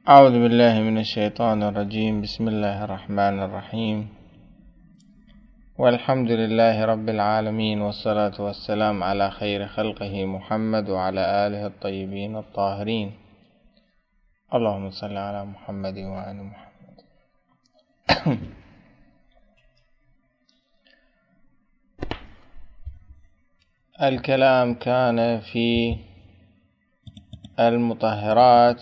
أعوذ بالله من الشيطان الرجيم. بسم الله الرحمن الرحيم، والحمد لله رب العالمين، والصلاة والسلام على خير خلقه محمد وعلى آله الطيبين الطاهرين. اللهم صل على محمد وآل محمد. الكلام كان في المطهرات،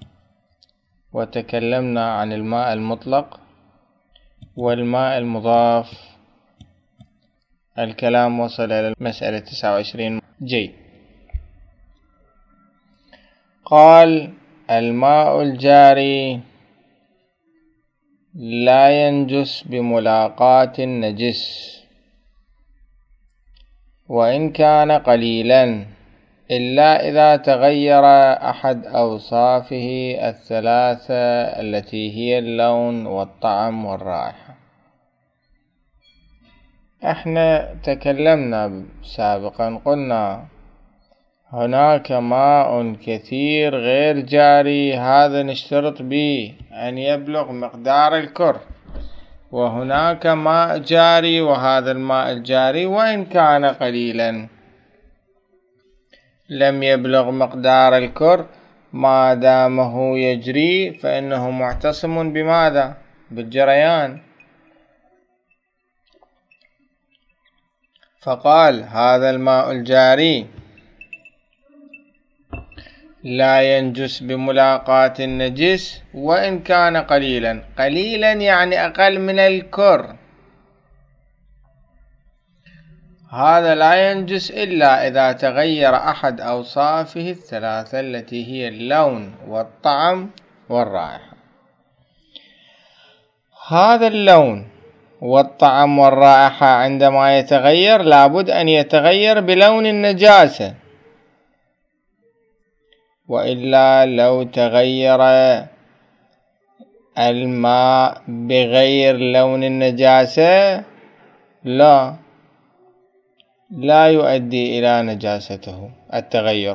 وتكلمنا عن الماء المطلق والماء المضاف. الكلام وصل إلى المسألة 29. قال: الماء الجاري لا ينجس بملاقاة النجس وإن كان قليلا، إلا إذا تغير أحد أوصافه الثلاثة التي هي اللون والطعم والرائحة. احنا تكلمنا سابقا، قلنا هناك ماء كثير غير جاري، هذا نشترط به أن يبلغ مقدار الكر، وهناك ماء جاري، وهذا الماء الجاري وإن كان قليلا لم يبلغ مقدار الكر، ما دامه يجري فإنه معتصم بماذا؟ بالجريان. فقال: هذا الماء الجاري لا ينجس بملاقاة النجس وإن كان قليلا. قليلا يعني أقل من الكر، هذا لا ينجس إلا إذا تغير أحد أوصافه الثلاثة التي هي اللون والطعم والرائحة. هذا اللون والطعم والرائحة عندما يتغير لابد أن يتغير بلون النجاسة، وإلا لو تغير الماء بغير لون النجاسة لا يؤدي إلى نجاسته التغير.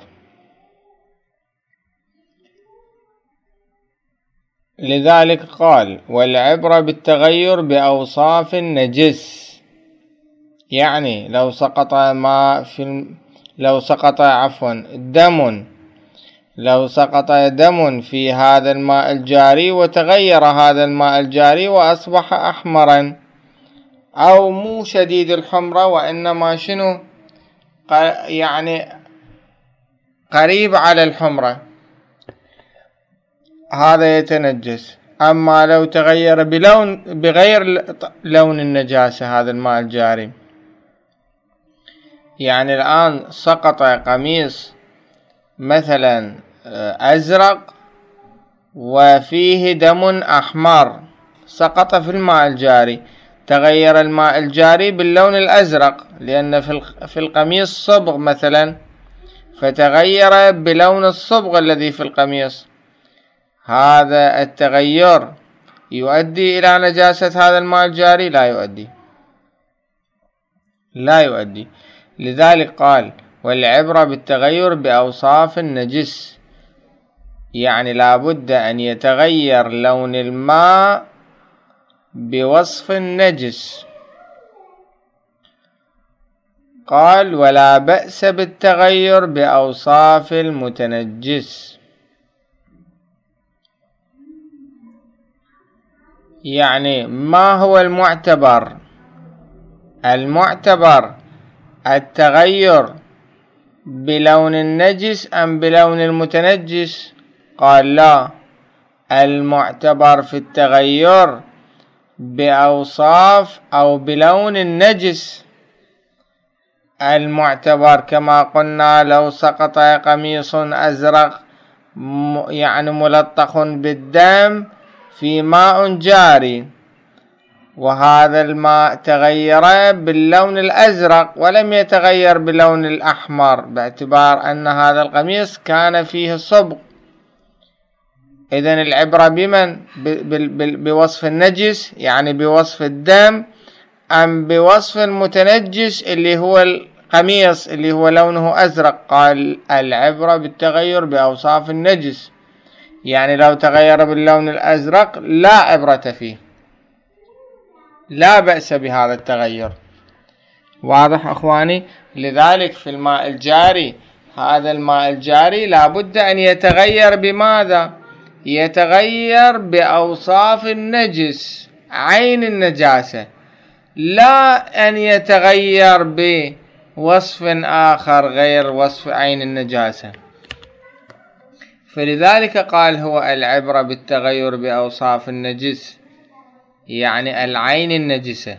لذلك قال: والعبرة بالتغير بأوصاف النجس. يعني لو سقط دم في هذا الماء الجاري، وتغير هذا الماء الجاري وأصبح أحمرا، أو مو شديد الحمرة وإنما يعني قريب على الحمرة، هذا يتنجس. أما لو تغير بغير لون النجاسة هذا الماء الجاري، يعني الآن سقط قميص مثلا أزرق وفيه دم أحمر، سقط في الماء الجاري، تغير الماء الجاري باللون الأزرق، لأن في القميص صبغ مثلا، فتغير بلون الصبغ الذي في القميص. هذا التغير يؤدي إلى نجاسة هذا الماء الجاري؟ لا يؤدي. لذلك قال: والعبرة بالتغير بأوصاف النجس، يعني لابد أن يتغير لون الماء بوصف النجس. قال: ولا بأس بالتغير بأوصاف المتنجس. يعني ما هو المعتبر؟ المعتبر التغير بلون النجس أم بلون المتنجس؟ قال: لا، المعتبر في التغير بأوصاف أو بلون النجس. المعتبر كما قلنا، لو سقط قميص أزرق يعني ملطخ بالدم في ماء جاري، وهذا الماء تغير باللون الأزرق ولم يتغير باللون الأحمر، باعتبار أن هذا القميص كان فيه صبغ. إذن العبرة بمن؟ بوصف النجس، يعني بوصف الدم، أم بوصف المتنجس اللي هو القميص اللي هو لونه أزرق؟ قال: العبرة بالتغير بأوصاف النجس، يعني لو تغير باللون الأزرق لا عبرة فيه، لا بأس بهذا التغير. واضح أخواني؟ لذلك في الماء الجاري، هذا الماء الجاري لابد أن يتغير بماذا؟ يتغير بأوصاف النجس عين النجاسة، لا أن يتغير بوصف آخر غير وصف عين النجاسة. فلذلك قال هو العبرة بالتغير بأوصاف النجس، يعني العين النجسة،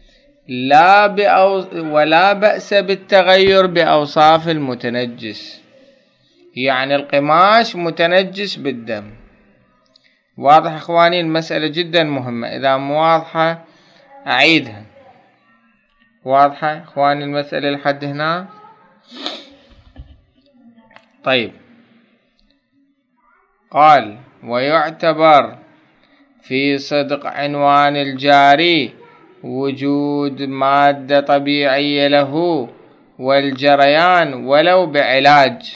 ولا بأس بالتغير بأوصاف المتنجس، يعني القماش متنجس بالدم. واضح إخواني؟ المسألة جدا مهمة، إذا مو واضحة أعيدها. واضحة إخواني المسألة لحد هنا؟ طيب، قال ويعتبر في صدق عنوان الجاري وجود مادة طبيعية له والجريان ولو بعلاج.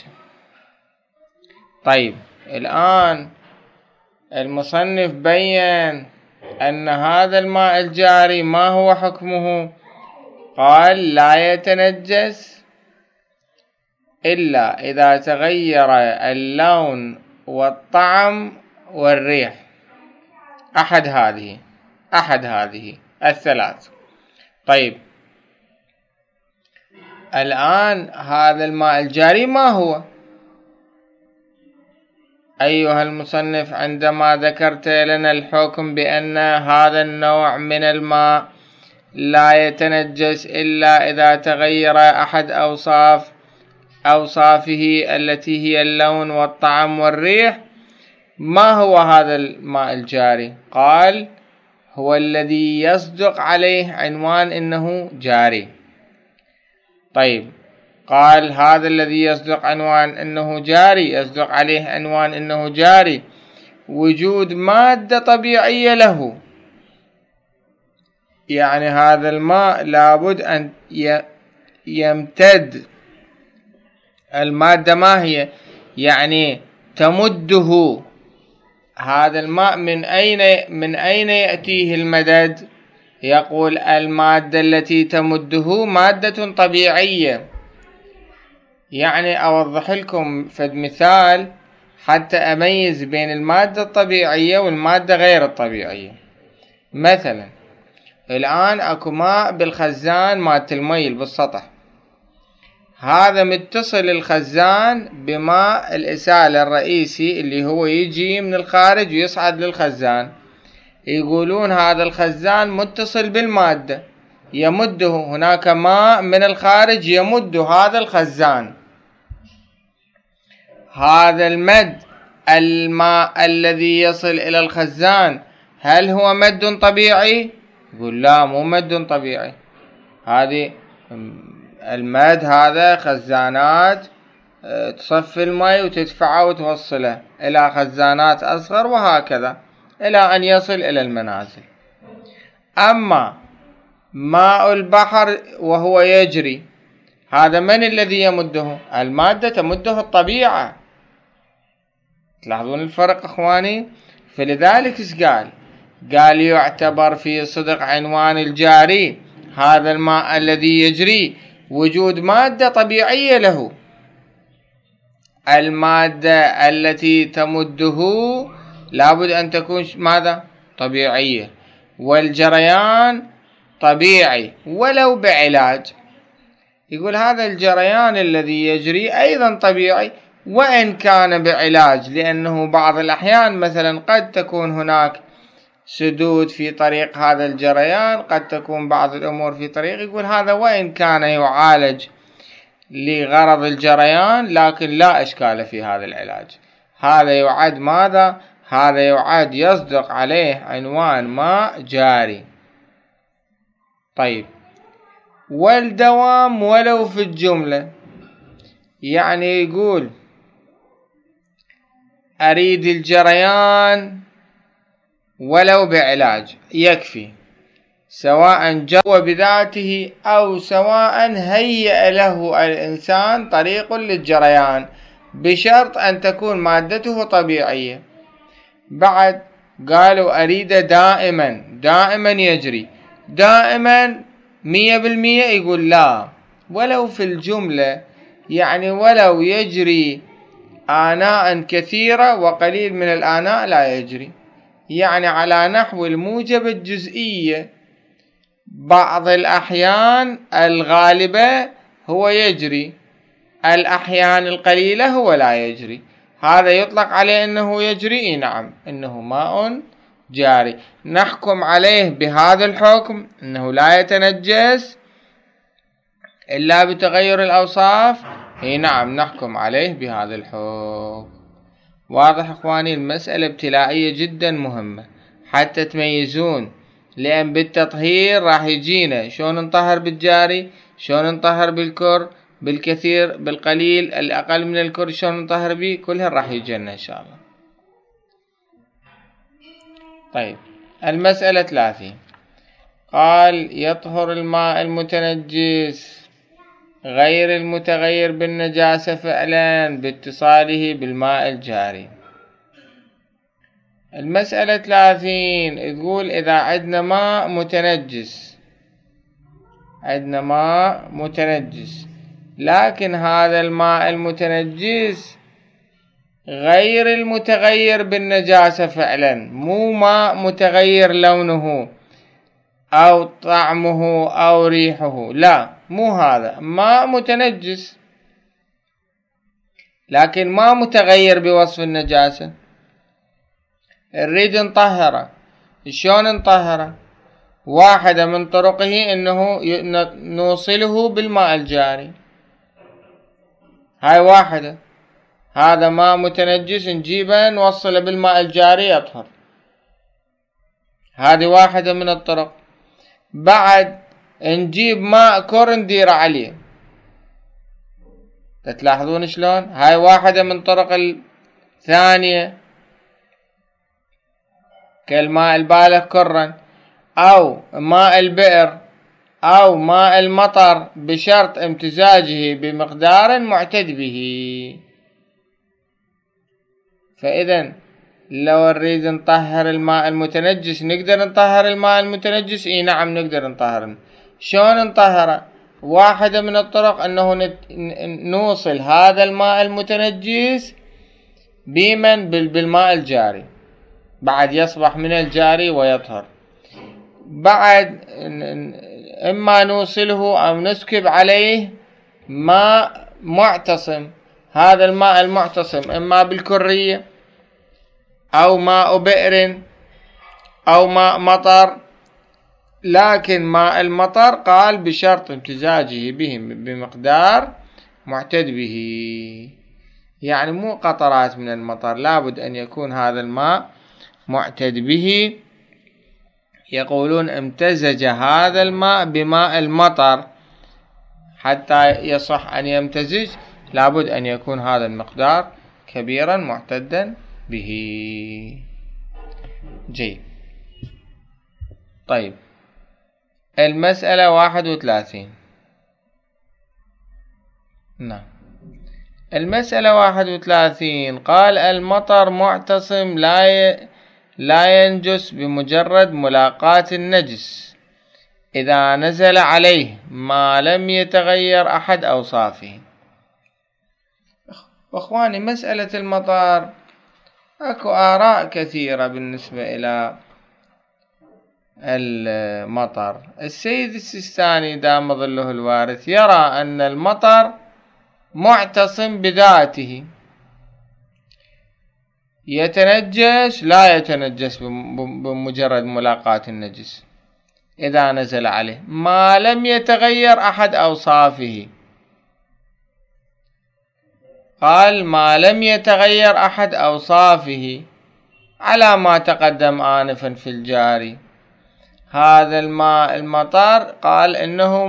طيب، الآن المصنف بيّن أن هذا الماء الجاري ما هو حكمه؟ قال لا يتنجس إلا إذا تغير اللون والطعم والريح، أحد هذه الثلاث. طيب، الآن هذا الماء الجاري ما هو؟ أيها المصنف عندما ذكرت لنا الحكم بأن هذا النوع من الماء لا يتنجس إلا إذا تغير أحد أوصافه التي هي اللون والطعم والريح، ما هو هذا الماء الجاري؟ قال هو الذي يصدق عليه عنوان إنه جاري. طيب، قال هذا الذي يصدق عنوان إنه جاري، يصدق عليه عنوان إنه جاري وجود مادة طبيعية له، يعني هذا الماء لابد أن يمتد. المادة ما هي؟ يعني تمده. هذا الماء من أين يأتيه المدد؟ يقول المادة التي تمده مادة طبيعية. يعني أوضح لكم فد مثال حتى أميز بين المادة الطبيعية والمادة غير الطبيعية. مثلا الآن أكو ماء بالخزان مالت المي بالسطح، هذا متصل الخزان بماء الإسالة الرئيسي اللي هو يجي من الخارج ويصعد للخزان. يقولون هذا الخزان متصل بالمادة يمده، هناك ماء من الخارج يمد هذا الخزان. هذا المد الماء الذي يصل إلى الخزان هل هو مد طبيعي؟ يقول لا، مو مد طبيعي. هذه المد هذا خزانات تصفي الماء وتدفعه وتوصله إلى خزانات أصغر وهكذا إلى أن يصل إلى المنازل. أما ماء البحر وهو يجري، هذا من الذي يمده؟ المادة تمده الطبيعة. تلاحظون الفرق أخواني؟ فلذلك إيش قال يعتبر في صدق عنوان الجاري هذا الماء الذي يجري وجود مادة طبيعية له. المادة التي تمده لابد أن تكون ماذا؟ طبيعية، والجريان طبيعي ولو بعلاج. يقول هذا الجريان الذي يجري أيضا طبيعي وإن كان بعلاج، لأنه بعض الأحيان مثلا قد تكون هناك سدود في طريق هذا الجريان، قد تكون بعض الأمور في طريق. يقول هذا وإن كان يعالج لغرض الجريان لكن لا إشكال في هذا العلاج. هذا يعد ماذا؟ هذا يعد يصدق عليه عنوان ماء جاري. طيب، والدوام ولو في الجملة، يعني يقول أريد الجريان ولو بعلاج يكفي، سواء جو بذاته أو سواء هيأ له الإنسان طريق للجريان، بشرط أن تكون مادته طبيعية. بعد قالوا أريد دائما، دائما يجري، دائما 100%، يقول لا، ولو في الجملة، يعني ولو يجري آناء كثيرة وقليل من الآناء لا يجري، يعني على نحو الموجبة الجزئية، بعض الأحيان الغالبة هو يجري، الأحيان القليلة هو لا يجري. هذا يطلق عليه أنه يجري، نعم، أنه ماء جاري. نحكم عليه بهذا الحكم أنه لا يتنجس إلا بتغير الأوصاف، نعم، نحكم عليه بهذا الحكم. واضح إخواني؟ المسألة ابتلائية جدا مهمة حتى تميزون، لأن بالتطهير راح يجينا شلون نطهر بالجاري، شلون نطهر بالكر، بالكثير، بالقليل، الأقل من الكر شلون نطهر به، كلها راح يجينا إن شاء الله. طيب، المسألة 30 قال يطهر الماء المتنجس غير المتغير بالنجاسة فعلا باتصاله بالماء الجاري. المسألة 30 تقول إذا عندنا ماء متنجس، عندنا ماء متنجس، لكن هذا الماء المتنجس غير المتغير بالنجاسة فعلا، مو ماء متغير لونه أو طعمه أو ريحه، لا، مو هذا، ماء متنجس لكن ما متغير بوصف النجاسة. نريد نطهره، شلون نطهره؟ واحدة من طرقه أنه نوصله بالماء الجاري، هاي واحدة، هذا ماء متنجس نجيبه نوصله بالماء الجاري يطهر، هذه واحدة من الطرق. بعد نجيب ماء كر ندير عليه، تلاحظون شلون؟ هاي واحدة من طرق الثانية، كالماء البالغ كرا، أو ماء البئر، أو ماء المطر، بشرط امتزاجه بمقدار معتد به. فإذا لو نريد نطهر الماء المتنجس نقدر نطهر الماء المتنجس، نعم نقدر نطهره. شلون نطهره؟ واحدة من الطرق أنه نوصل هذا الماء المتنجس بالماء الجاري، بعد يصبح من الجاري ويطهر. بعد إما نوصله أو نسكب عليه ماء معتصم، هذا الماء المعتصم إما بالكرية أو ماء بئر أو ماء مطر، لكن ماء المطر قال بشرط امتزاجه به بمقدار معتد به، يعني مو قطرات من المطر، لابد أن يكون هذا الماء معتد به. يقولون امتزج هذا الماء بماء المطر، حتى يصح أن يمتزج لابد أن يكون هذا المقدار كبيرا معتدا به. جيد. طيب، المسألة 31. نعم، المسألة 31 قال المطر معتصم لا ينجس بمجرد ملاقاة النجس إذا نزل عليه ما لم يتغير أحد أوصافه. أخواني، مسألة المطر أكو آراء كثيرة بالنسبة إلى المطر. السيد السيستاني دام ظله الوارث يرى أن المطر معتصم بذاته، يتنجس لا يتنجس بمجرد ملاقاة النجس إذا نزل عليه ما لم يتغير أحد أوصافه. قال ما لم يتغير أحد أوصافه على ما تقدم آنفا في الجاري. هذا الماء المطر قال إنه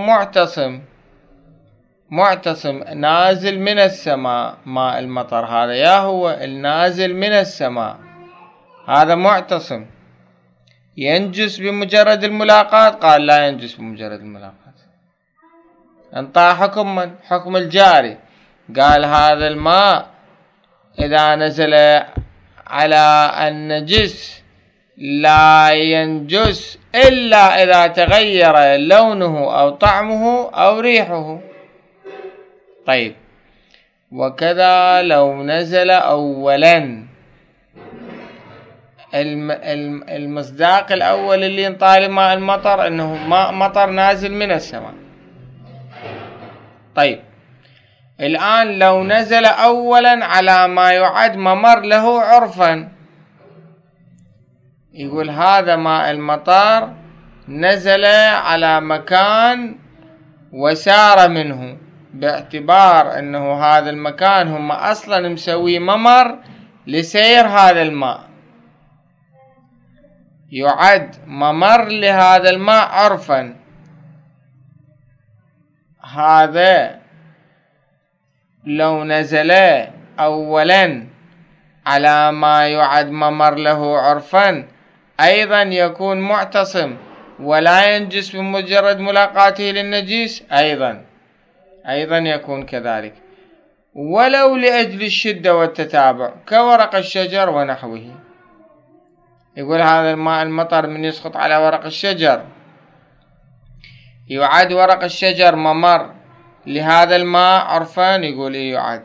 معتصم نازل من السماء، ماء المطر هذا يا هو النازل من السماء، هذا معتصم. ينجس بمجرد الملاقاة؟ قال لا ينجس بمجرد الملاقاة. انطى حكم من؟ حكم الجاري. قال هذا الماء إذا نزل على النجس لا ينجس إلا إذا تغير لونه أو طعمه أو ريحه. طيب، وكذا لو نزل أولا، المصداق الأول اللي ينطالي ماء المطر أنه ماء مطر نازل من السماء. طيب، الآن لو نزل أولا على ما يعد ممر له عرفا، يقول هذا ماء المطر نزل على مكان وسار منه، باعتبار أنه هذا المكان هم أصلا مسوي ممر لسير هذا الماء، يعد ممر لهذا الماء عرفا. هذا لو نزل أولا على ما يعد ممر له عرفا أيضا يكون معتصم ولا ينجس بمجرد ملاقاته للنجيس، أيضا يكون كذلك، ولو لأجل الشدة والتتابع كورق الشجر ونحوه. يقول هذا الماء المطر من يسقط على ورق الشجر يعد ورق الشجر ممر لهذا الماء عرفا، يقول إيه يعد.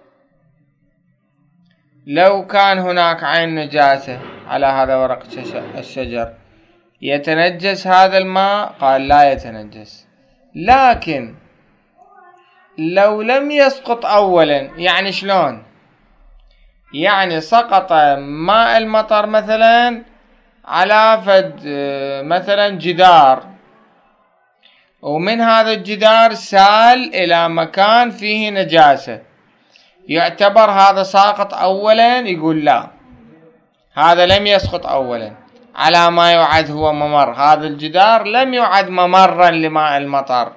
لو كان هناك عين نجاسة على هذا ورق الشجر يتنجس هذا الماء؟ قال لا يتنجس. لكن لو لم يسقط أولا، يعني شلون؟ يعني سقط ماء المطر مثلا على فد مثلا جدار، ومن هذا الجدار سال إلى مكان فيه نجاسة، يعتبر هذا ساقط أولا؟ يقول لا، هذا لم يسقط أولا على ما يعد هو ممر. هذا الجدار لم يعد ممرا لماء المطر،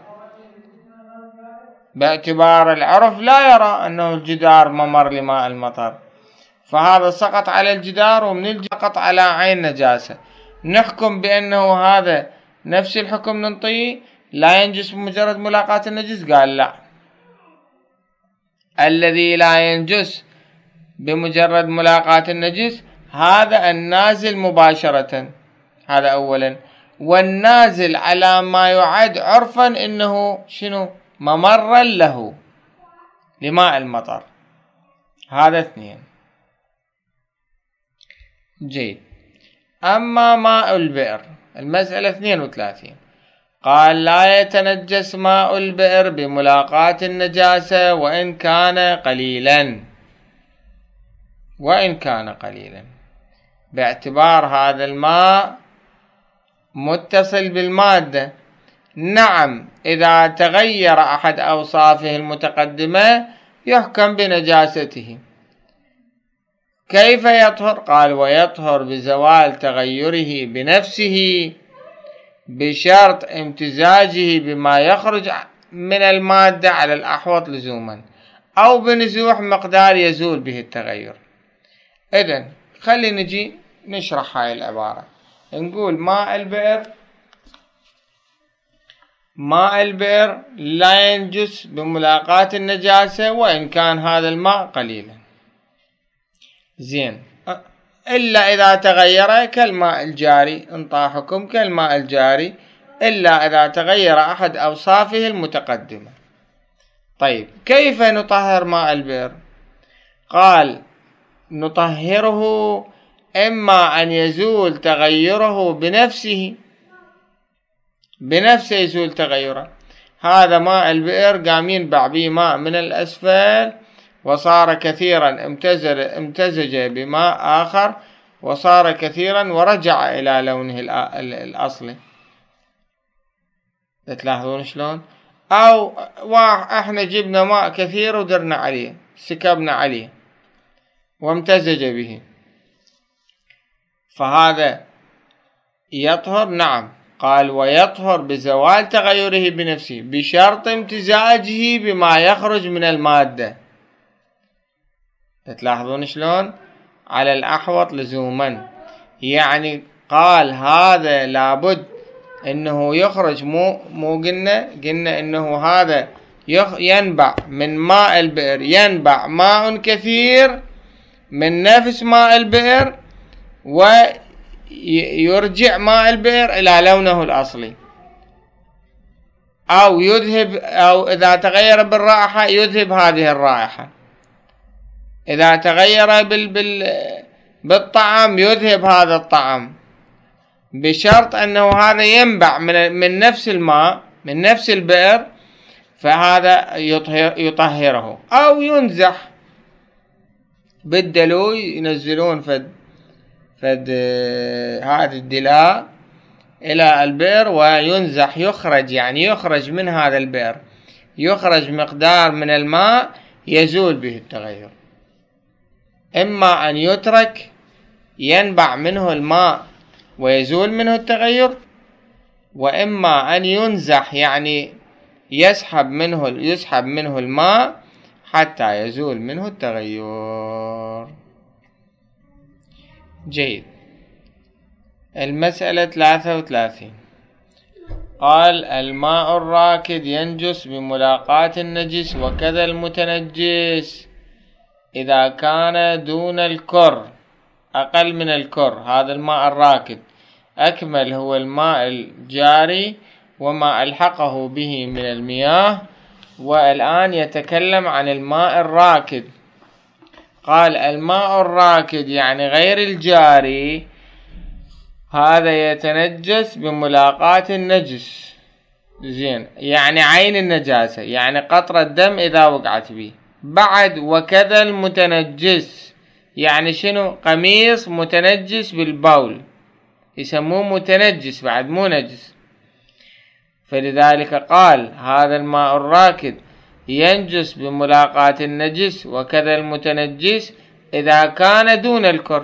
باعتبار العرف لا يرى أنه الجدار ممر لماء المطر، فهذا سقط على الجدار، ومن الجدار سقط على عين نجاسة. نحكم بأنه هذا نفس الحكم ننطيه لا ينجس بمجرد ملاقاة النجس؟ قال لا، الذي لا ينجس بمجرد ملاقاة النجس هذا النازل مباشرة، هذا أولا، والنازل على ما يعد عرفا إنه شنو؟ ممرا له لماء المطر، هذا اثنين. جيد. أما ماء البئر، المسألة 32، قال لا يتنجس ماء البئر بملاقاة النجاسة وإن كان قليلا، باعتبار هذا الماء متصل بالمادة. نعم، إذا تغير أحد أوصافه المتقدمة يحكم بنجاسته. كيف يطهر؟ قال ويطهر بزوال تغيره بنفسه بشرط امتزاجه بما يخرج من المادة على الأحوط لزوما، أو بنزوح مقدار يزول به التغير. إذن خلي نجي نشرح هاي العبارة. نقول ماء البئر لا ينجس بملاقاة النجاسة وإن كان هذا الماء قليلا. زين، إلا إذا تغير كالماء الجاري، انطى حكم كالماء الجاري إلا إذا تغير أحد أوصافه المتقدمة. طيب، كيف نطهر ماء البئر؟ قال نطهره إما أن يزول تغيره بنفسه يزول تغيره. هذا ماء البئر قام ينبع به ماء من الأسفل وصار كثيرا، امتزج بماء آخر وصار كثيرا ورجع إلى لونه الأصلي. تلاحظون شلون؟ أو احنا جبنا ماء كثير ودرنا عليه، سكبنا عليه وامتزج به، فهذا يطهر. نعم، قال ويطهر بزوال تغيره بنفسه بشرط امتزاجه بما يخرج من المادة. تلاحظون شلون؟ على الأحوط لزوما، يعني قال هذا لابد انه يخرج، مو قلنا انه هذا ينبع من ماء البئر، ينبع ماء كثير من نفس ماء البئر ويرجع ماء البئر إلى لونه الأصلي، أو يذهب، أو إذا تغير بالرائحة يذهب هذه الرائحة، إذا تغير بالطعم يذهب هذا الطعم، بشرط أنه هذا ينبع من نفس الماء من نفس البئر، فهذا يطهره. أو ينزح بالدلو، ينزلون فد هذا الدلاء إلى البئر وينزح، يخرج، يعني يخرج من هذا البئر، يخرج مقدار من الماء يزول به التغير. إما أن يترك ينبع منه الماء ويزول منه التغير، وإما أن ينزح، يعني يسحب منه الماء حتى يزول منه التغير. جيد. المسألة 33 قال: الماء الراكد ينجس بملاقاة النجس، وكذا المتنجس إذا كان دون الكر، أقل من الكر. هذا الماء الراكد أكمل هو الماء الجاري وما ألحقه به من المياه، والآن يتكلم عن الماء الراكد. قال: الماء الراكد يعني غير الجاري، هذا يتنجس بملاقاة النجس. زين، يعني عين النجاسة، يعني قطرة دم إذا وقعت به. بعد وكذا المتنجس، يعني شنو؟ قميص متنجس بالبول يسموه متنجس بعد، مو نجس. فلذلك قال: هذا الماء الراكد ينجس بملاقاة النجس، وكذا المتنجس إذا كان دون الكر،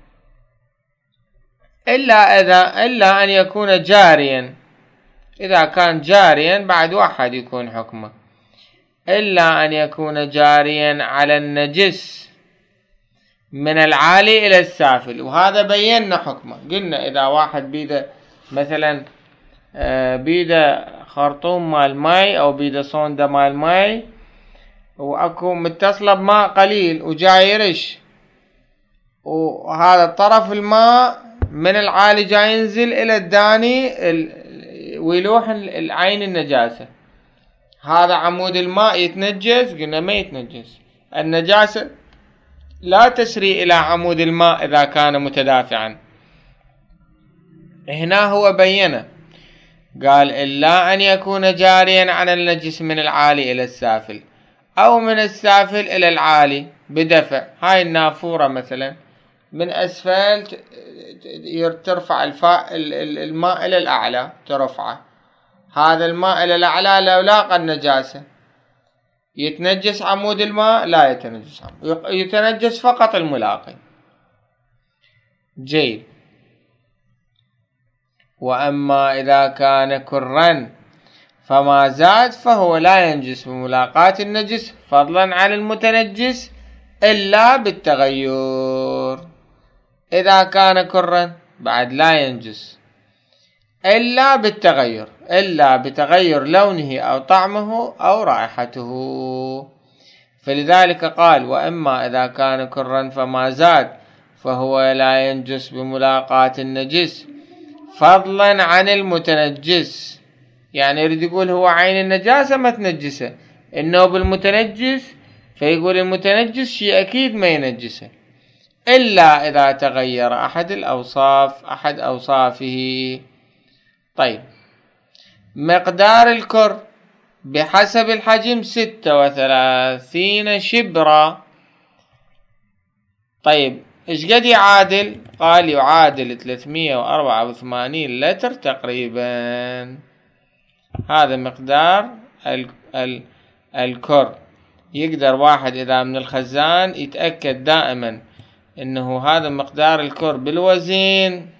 إلا أن يكون جاريا. إذا كان جاريا بعد واحد يكون حكمه، إلا أن يكون جاريا على النجس من العالي إلى السافل. وهذا بينا حكمه، قلنا إذا واحد بيده مثلا بيده خرطوم مال ماي أو بيده صوندة مال ماي، وأكو متصلة بماء قليل وجاي يرش، وهذا طرف الماء من العالي جاي ينزل إلى الداني ويلوح العين النجاسة، هذا عمود الماء يتنجس؟ قلنا ما يتنجس. النجاسة لا تسري إلى عمود الماء إذا كان متدافعا. هنا هو بينه، قال: إلا أن يكون جاريا عن النجس من العالي إلى السافل، أو من السافل إلى العالي بدفع. هاي النافورة مثلا من أسفل ترفع الماء إلى الأعلى، ترفعه. هذا الماء إلى الأعلى لو لاقى النجاسة يتنجس عمود الماء؟ لا يتنجس يتنجس فقط الملاقي. جيد. وأما إذا كان كرا فما زاد فهو لا ينجس بملاقاة النجس فضلا عن المتنجس إلا بالتغير. إذا كان كرا بعد لا ينجس إلا بالتغير، إلا بتغير لونه أو طعمه أو رائحته. فلذلك قال: وأما إذا كان كرا فما زاد فهو لا ينجس بملاقاة النجس فضلا عن المتنجس. يعني يريد يقول هو عين النجاسة ما تنجسه، إنه بالمتنجس، فيقول المتنجس شيء أكيد ما ينجسه إلا إذا تغير أحد أوصافه. طيب، مقدار الكر بحسب الحجم 36 شبرا. طيب، إيش قد يعادل؟ قال: يعادل 384 لتر تقريبا. هذا مقدار الكر. يقدر واحد إذا من الخزان يتأكد دائما إنه هذا مقدار الكر بالوزن،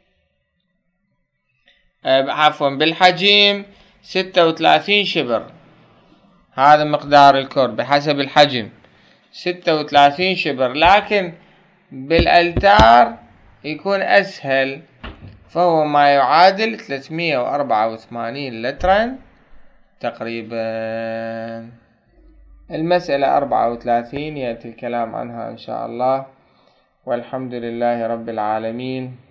بالحجم 36 شبر. هذا مقدار الكر بحسب الحجم 36 شبر، لكن بالألتار يكون أسهل، فهو ما يعادل 384 لترا تقريبا. المسألة 34 يأتي الكلام عنها إن شاء الله، والحمد لله رب العالمين.